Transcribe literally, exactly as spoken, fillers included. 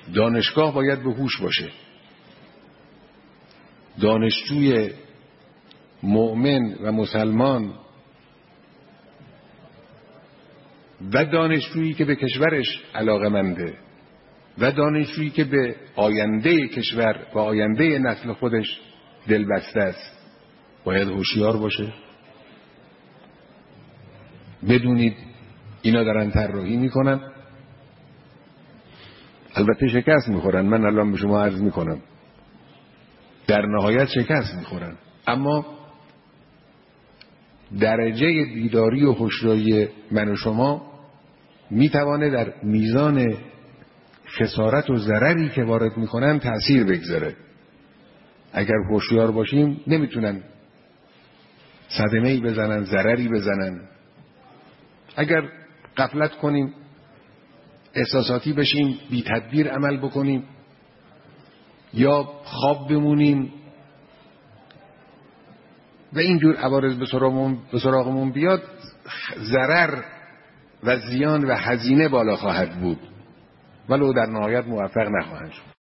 دانشگاه باید به هوش باشه. دانشجوی مؤمن و مسلمان و دانشجویی که به کشورش علاقه‌منده و دانشجویی که به آینده کشور و آینده نسل خودش دلبسته است باید هوشیار باشه. بدونید اینا دارن طراحی میکنن، البته شکست میخورن، من الان به شما عرض میکنم در نهایت شکست میخورن، اما درجه بیداری و هوشیاری من و شما میتوانه در میزان خسارت و ضرری که وارد میکنن تأثیر بگذاره. اگر هوشیار باشیم نمیتونن صدمه‌ای بزنن، ضرری بزنن. اگر غفلت کنیم، احساساتی بشیم، بی تدبیر عمل بکنیم یا خواب بمونیم و اینجور عوارض به سراغمون به سراغمون بیاد، ضرر و زیان و هزینه بالا خواهد بود ولو در نهایت موفق نخواهند شد.